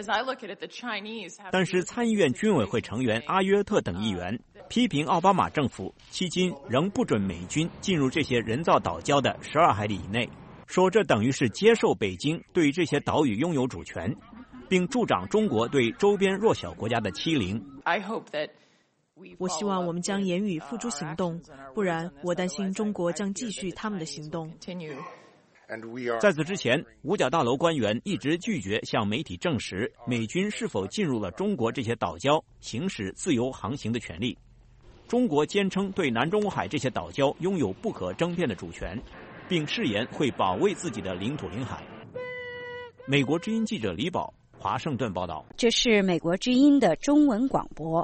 但是参议院军委会成员阿约特等议员批评奥巴马政府迄今仍不准美军进入这些人造岛礁的12海里以内，说这等于是接受北京对于这些岛屿拥有主权，并助长中国对周边弱小国家的欺凌。 我希望我们将言语付诸行动，不然我担心中国将继续他们的行动。 在此之前，五角大楼官员一直拒绝向媒体证实美军是否进入了中国这些岛礁行使自由航行的权利。中国坚称对南中国海这些岛礁拥有不可争辩的主权，并誓言会保卫自己的领土领海。美国之音记者李宝，华盛顿报道。 这是美国之音的中文广播。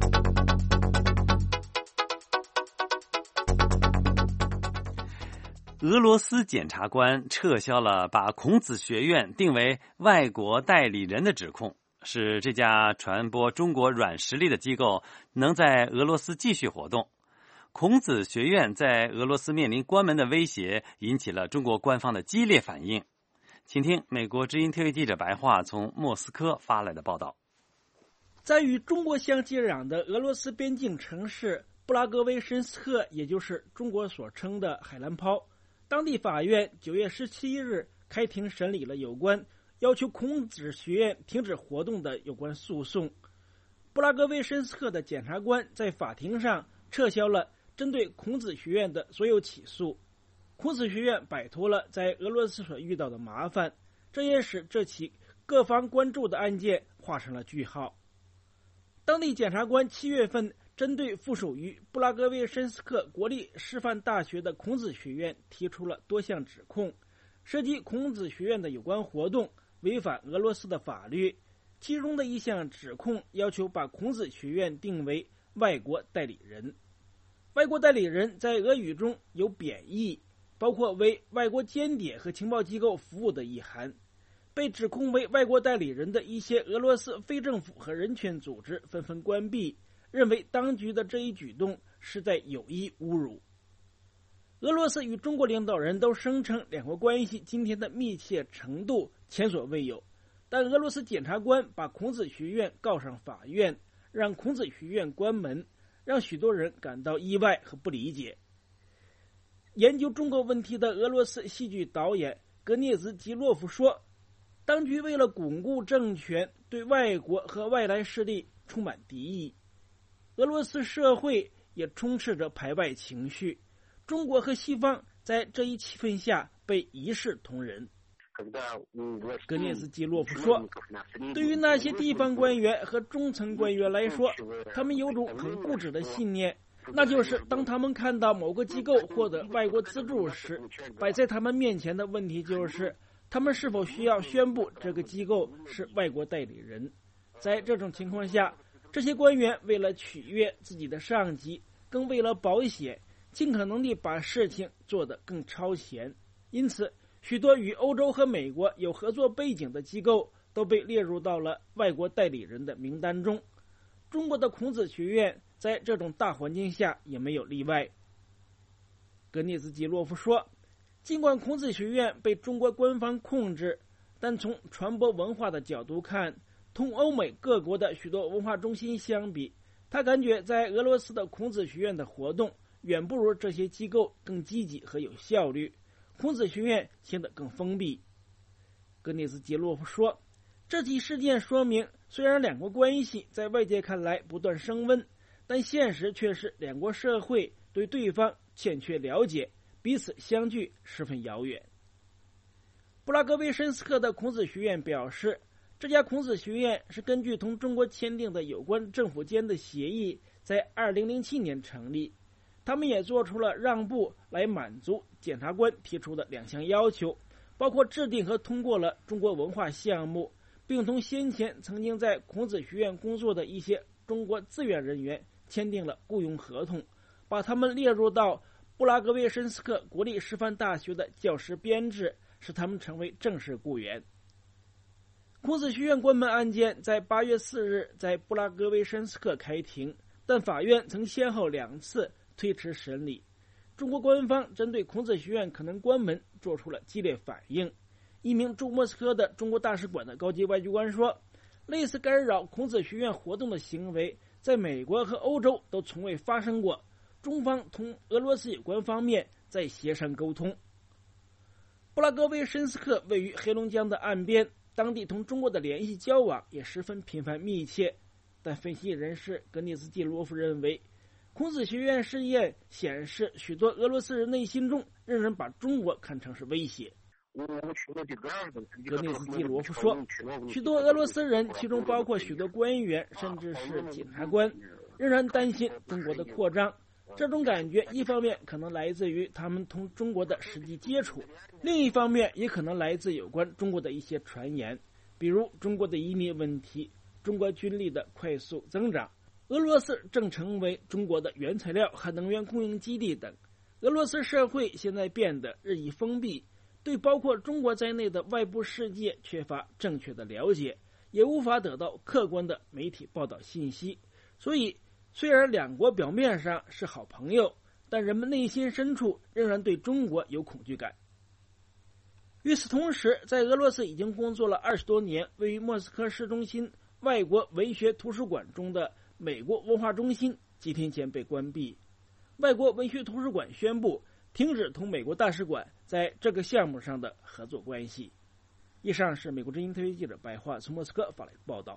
俄罗斯检察官撤销了把孔子学院定为外国代理人的指控，使这家传播中国软实力的机构能在俄罗斯继续活动。孔子学院在俄罗斯面临关门的威胁，引起了中国官方的激烈反应。请听美国之音特约记者白桦从莫斯科发来的报道。 在与中国相接壤的俄罗斯边境城市布拉格维申斯克，也就是中国所称的海兰泡，当地法院9月17日开庭审理了有关要求孔子学院停止活动的有关诉讼。布拉格维申斯克的检察官在法庭上撤销了针对孔子学院的所有起诉，孔子学院摆脱了在俄罗斯所遇到的麻烦，这也使这起各方关注的案件画上了句号。当地检察官7月份针对附属于布拉格维申斯克国立师范大学的孔子学院提出了多项指控，涉及孔子学院的有关活动违反俄罗斯的法律，其中的一项指控要求把孔子学院定为外国代理人。外国代理人在俄语中有贬义，包括为外国间谍和情报机构服务的意涵。被指控为外国代理人的一些俄罗斯非政府和人权组织纷纷关闭，认为当局的这一举动实在有意侮辱。俄罗斯与中国领导人都声称两国关系今天的密切程度前所未有，但俄罗斯检察官把孔子学院告上法院，让孔子学院关门，让许多人感到意外和不理解。研究中国问题的俄罗斯戏剧导演格涅兹基洛夫说，当局为了巩固政权，对外国和外来势力充满敌意。俄罗斯社会也充斥着排外情绪，中国和西方在这一气氛下被一视同仁。格涅兹基洛夫说，对于那些地方官员和中层官员来说，他们有种很固执的信念，那就是当他们看到某个机构获得外国资助时，摆在他们面前的问题就是他们是否需要宣布这个机构是外国代理人。在这种情况下，这些官员为了取悦自己的上级，更为了保险，尽可能地把事情做得更超前。因此许多与欧洲和美国有合作背景的机构都被列入到了外国代理人的名单中。中国的孔子学院在这种大环境下也没有例外。格涅兹基洛夫说，尽管孔子学院被中国官方控制，但从传播文化的角度看，同欧美各国的许多文化中心相比，他感觉在俄罗斯的孔子学院的活动远不如这些机构更积极和有效率，孔子学院显得更封闭。格涅兹基洛夫说，这起事件说明，虽然两国关系在外界看来不断升温，但现实却是两国社会对对方欠缺了解，彼此相距十分遥远。布拉格维申斯克的孔子学院表示，这家孔子学院是根据同中国签订的有关政府间的协议，在2007年成立。他们也做出了让步，来满足检察官提出的2项要求，包括制定和通过了中国文化项目，并同先前曾经在孔子学院工作的一些中国志愿人员签订了雇佣合同，把他们列入到布拉格维申斯克国立师范大学的教师编制，使他们成为正式雇员。孔子学院关门案件在8月4日在布拉格维申斯克开庭，但法院曾先后2次推迟审理。中国官方针对孔子学院可能关门做出了激烈反应。一名驻莫斯科的中国大使馆的高级外交官说，类似干扰孔子学院活动的行为在美国和欧洲都从未发生过，中方同俄罗斯有关方面在协商沟通。布拉格维申斯克位于黑龙江的岸边，当地同中国的联系交往也十分频繁密切，但分析人士格涅兹基洛夫认为，孔子学院试验显示许多俄罗斯人内心中仍然把中国看成是威胁。格涅兹基洛夫说，许多俄罗斯人，其中包括许多官员甚至是检察官，仍然担心中国的扩张。这种感觉一方面可能来自于他们同中国的实际接触，另一方面也可能来自有关中国的一些传言，比如中国的移民问题、中国军力的快速增长、俄罗斯正成为中国的原材料和能源供应基地等。俄罗斯社会现在变得日益封闭，对包括中国在内的外部世界缺乏正确的了解，也无法得到客观的媒体报道信息。所以虽然两国表面上是好朋友，但人们内心深处仍然对中国有恐惧感。与此同时，在俄罗斯已经工作了20多年，位于莫斯科市中心外国文学图书馆中的美国文化中心几天前被关闭。外国文学图书馆宣布停止同美国大使馆在这个项目上的合作关系。以上是美国之音特约记者白桦从莫斯科发来的报道。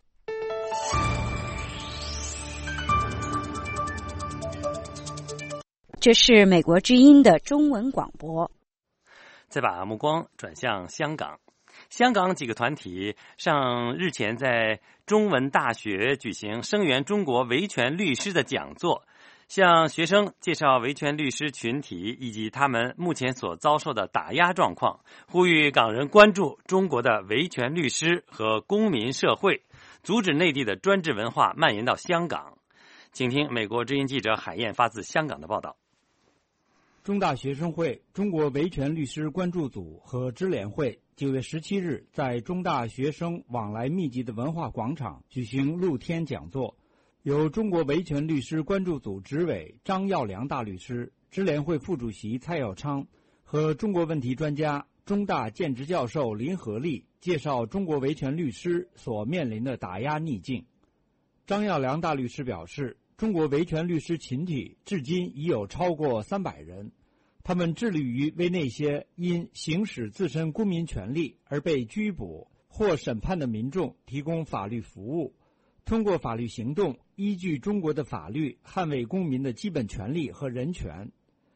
这是美国之音的中文广播。 再把目光转向香港，香港几个团体日前在中文大学举行声援中国维权律师的讲座，向学生介绍维权律师群体以及他们目前所遭受的打压状况，呼吁港人关注中国的维权律师和公民社会，阻止内地的专制文化蔓延到香港。请听美国之音记者海燕发自香港的报道。 中大学生会、中国维权律师关注组和支联会9月17日在中大学生往来密集的文化广场举行露天讲座，由中国维权律师关注组执委张耀良大律师、支联会副主席蔡耀昌和中国问题专家中大建职教授林和利介绍中国维权律师所面临的打压逆境。张耀良大律师表示，中国维权律师群体至今已有超过300人，他们致力于为那些因行使自身公民权利而被拘捕或审判的民众提供法律服务，通过法律行动依据中国的法律捍卫公民的基本权利和人权。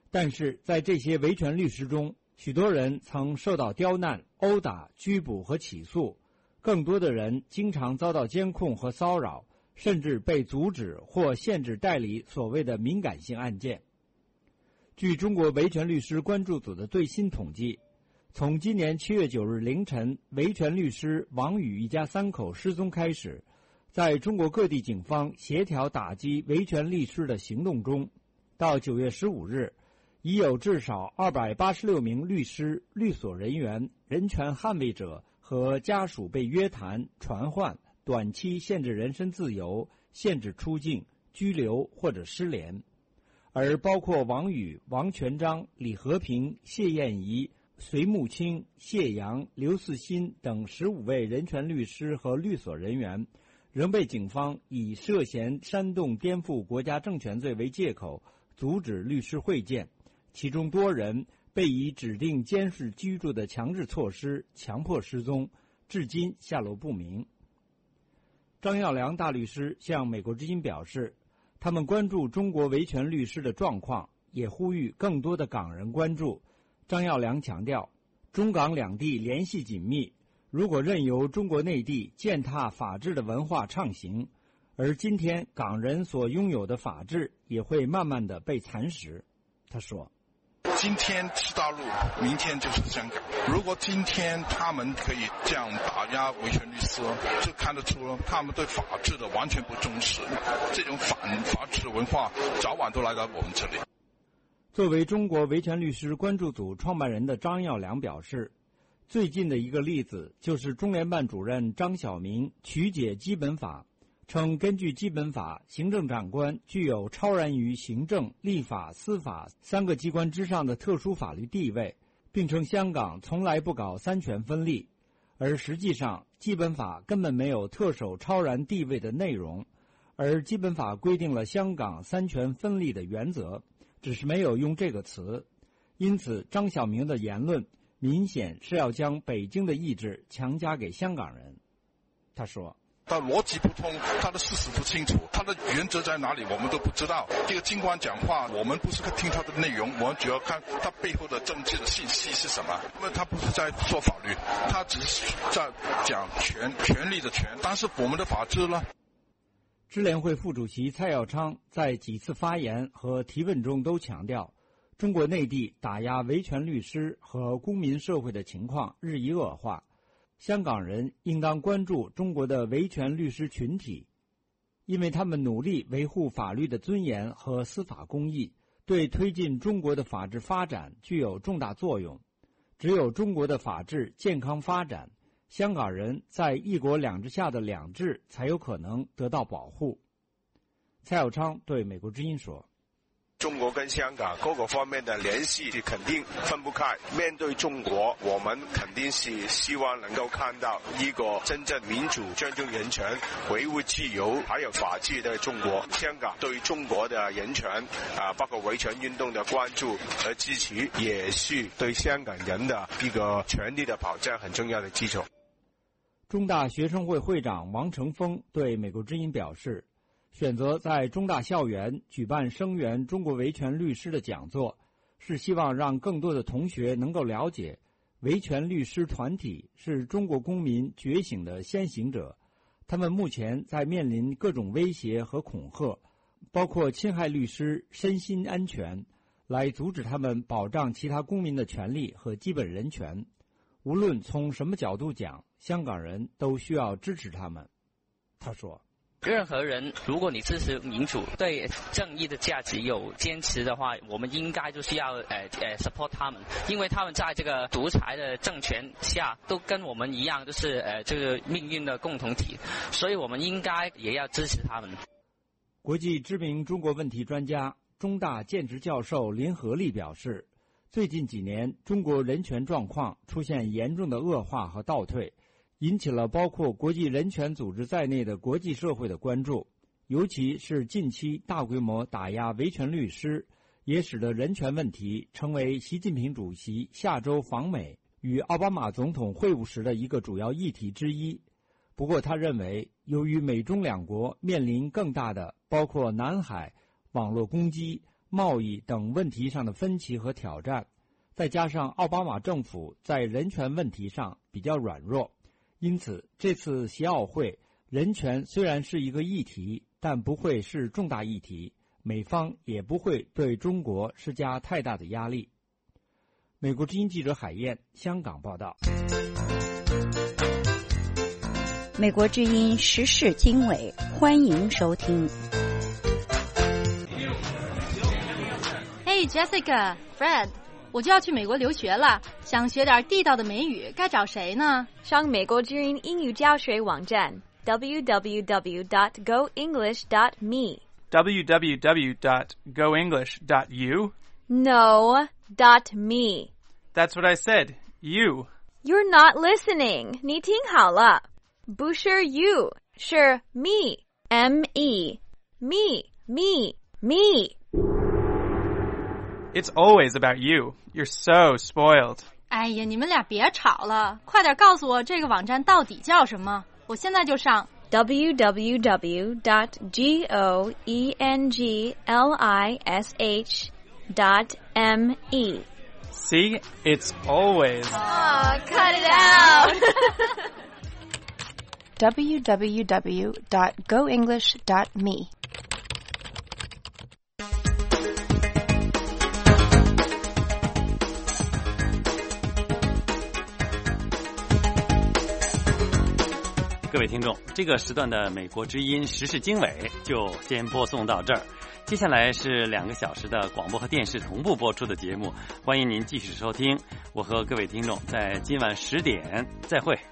但是在这些维权律师中，许多人曾受到刁难、殴打、拘捕和起诉，更多的人经常遭到监控和骚扰，甚至被阻止或限制代理所谓的敏感性案件。据中国维权律师关注组的最新统计，从今年7月9日凌晨维权律师王宇一家3口失踪开始，在中国各地警方协调打击维权律师的行动中，到9月15日，已有至少286名律师、律所人员、人权捍卫者和家属被约谈、传唤、短期限制人身自由、限制出境、拘留或者失联。而包括王宇、王全章、李和平、谢艳怡、隋木清、谢阳、刘四新等15位人权律师和律所人员，仍被警方以涉嫌煽动颠覆国家政权罪为借口，阻止律师会见，其中多人被以指定监视居住的强制措施强迫失踪，至今下落不明。张耀良大律师向美国之音表示，他们关注中国维权律师的状况，也呼吁更多的港人关注。张耀良强调，中港两地联系紧密，如果任由中国内地践踏法治的文化畅行，而今天港人所拥有的法治也会慢慢的被蚕食。他说， 今天是大陆，明天就是香港。如果今天他们可以这样打压维权律师，就看得出他们对法治的完全不重视。这种反法治文化早晚都来到我们这里。 作为中国维权律师关注组创办人的张耀良表示，最近的一个例子就是中联办主任张晓明曲解基本法，称根据基本法，行政长官具有超然于行政、立法、司法3个机关之上的特殊法律地位，并称香港从来不搞三权分立，而实际上基本法根本没有特首超然地位的内容，而基本法规定了香港三权分立的原则，只是没有用这个词。因此张晓明的言论明显是要将北京的意志强加给香港人。他说， 他逻辑不通，他的事实不清楚，他的原则在哪里我们都不知道。这个京官讲话，我们不是听他的内容，我们主要看他背后的政治的信息是什么。因为他不是在说法律，他只是在讲权力的权，但是我们的法治呢？ 支联会副主席蔡耀昌在几次发言和提问中都强调，中国内地打压维权律师和公民社会的情况日益恶化，香港人应当关注中国的维权律师群体，因为他们努力维护法律的尊严和司法公义，对推进中国的法治发展具有重大作用。只有中国的法治健康发展，香港人在一国两制下的两制才有可能得到保护。蔡耀昌对美国之音说， 中国跟香港各个方面的联系肯定分不开，面对中国，我们肯定是希望能够看到一个真正民主、尊重人权、维护自由还有法治的中国。香港对中国的人权包括维权运动的关注和支持，也是对香港人的一个权利的保障很重要的基础。 中大学生会会长王成峰对美国之音表示，选择在中大校园举办声援中国维权律师的讲座，是希望让更多的同学能够了解，维权律师团体是中国公民觉醒的先行者，他们目前在面临各种威胁和恐吓，包括侵害律师身心安全，来阻止他们保障其他公民的权利和基本人权。无论从什么角度讲，香港人都需要支持他们。他说， 任何人，如果你支持民主、对正义的价值有坚持的话，我们应该就是要support 他们，因为他们在这个独裁的政权下都跟我们一样，都是这个命运的共同体，所以我们应该也要支持他们。 国际知名中国问题专家、中大建职教授林和利表示，最近几年中国人权状况出现严重的恶化和倒退，引起了包括国际人权组织在内的国际社会的关注，尤其是近期大规模打压维权律师，也使得人权问题成为习近平主席下周访美与奥巴马总统会晤时的一个主要议题之一。不过他认为，由于美中两国面临更大的包括南海、网络攻击、 贸易等问题上的分歧和挑战，再加上奥巴马政府在人权问题上比较软弱，因此这次协奥会人权虽然是一个议题，但不会是重大议题，美方也不会对中国施加太大的压力。美国之音记者海燕，香港报道。 美国之音时事经纬，欢迎收听。 Hey Jessica, Fred， 我就要去美国留学了，想学点地道的美语，该找谁呢？ 上美国之音英语教学网站 www.goenglish.me www.goenglish.u No, .me. That's what I said. You. You're not listening. 你听好了，不是 you， 是 me. M-E. Me. Me. Me. It's always about you. You're so spoiled. 哎呀，你们俩别吵了，快点告诉我这个网站到底叫什么，我现在就上。 www.goenglish.me See? It's always. Oh, cut it out. www.goenglish.me 各位听众，这个时段的美国之音时事经纬就先播送到这儿。接下来是2个小时的广播和电视同步播出的节目，欢迎您继续收听。我和各位听众在今晚10点再会。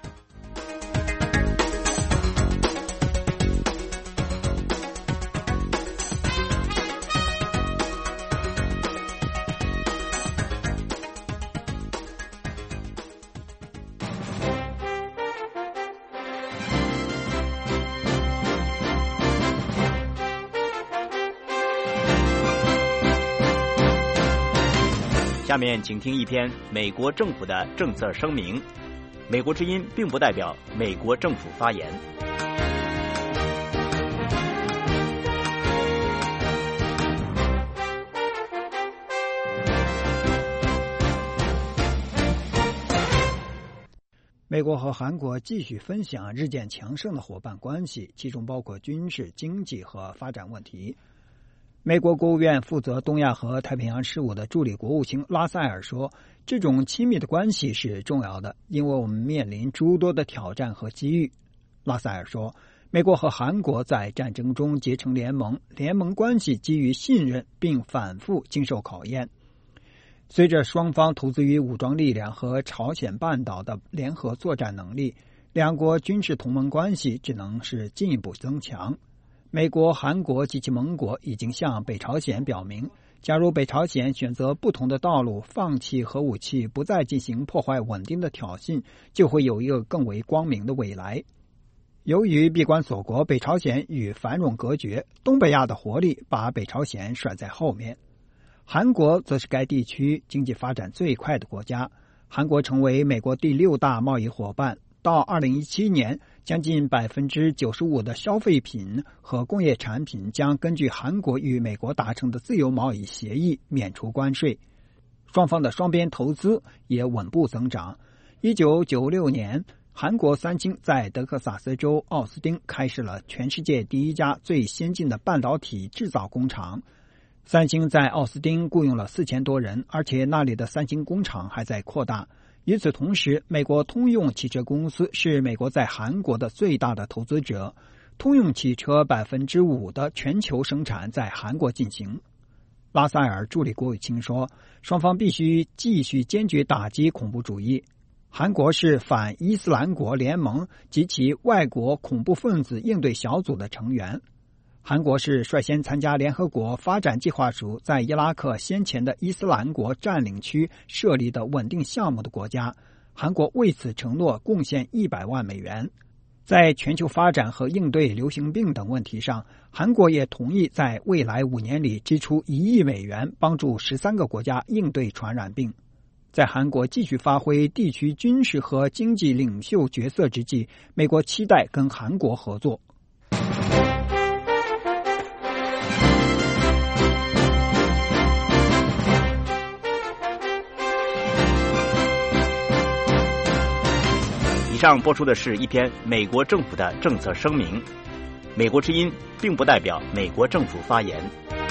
下面请听一篇美国政府的政策声明。美国之音并不代表美国政府发言。 美国和韩国继续分享日渐强盛的伙伴关系，其中包括军事、经济和发展问题。美国国务院负责东亚和太平洋事务的助理国务卿拉塞尔说，这种亲密的关系是重要的，因为我们面临诸多的挑战和机遇。拉塞尔说，美国和韩国在战争中结成联盟，联盟关系基于信任并反复经受考验。随着双方投资于武装力量和朝鲜半岛的联合作战能力，两国军事同盟关系只能是进一步增强。美国、韩国及其盟国已经向北朝鲜表明，假如北朝鲜选择不同的道路，放弃核武器，不再进行破坏稳定的挑衅，就会有一个更为光明的未来。由于闭关锁国，北朝鲜与繁荣隔绝，东北亚的活力把北朝鲜甩在后面。韩国则是该地区经济发展最快的国家，韩国成为美国第6大贸易伙伴。到2017年，将近 95% 的消费品和工业产品将根据韩国与美国达成的自由贸易协议免除关税。双方的双边投资也稳步增长。1996年，韩国三星在德克萨斯州奥斯汀开始了全世界第1家最先进的半导体制造工厂。三星在奥斯汀雇佣了4000多人，而且那里的三星工厂还在扩大。与此同时，美国通用汽车公司是美国在韩国的最大的投资者。通用汽车 5% 的全球生产在韩国进行。拉塞尔助理国务卿说，双方必须继续坚决打击恐怖主义。韩国是反伊斯兰国联盟及其外国恐怖分子应对小组的成员。韩国是率先参加联合国发展计划署在伊拉克先前的伊斯兰国占领区设立的稳定项目的国家，韩国为此承诺贡献100万美元。在全球发展和应对流行病等问题上，韩国也同意在未来5年里支出1亿美元，帮助13个国家应对传染病。在韩国继续发挥地区军事和经济领袖角色之际，美国期待跟韩国合作。 上播出的是一篇美国政府的政策声明。美国之音并不代表美国政府发言。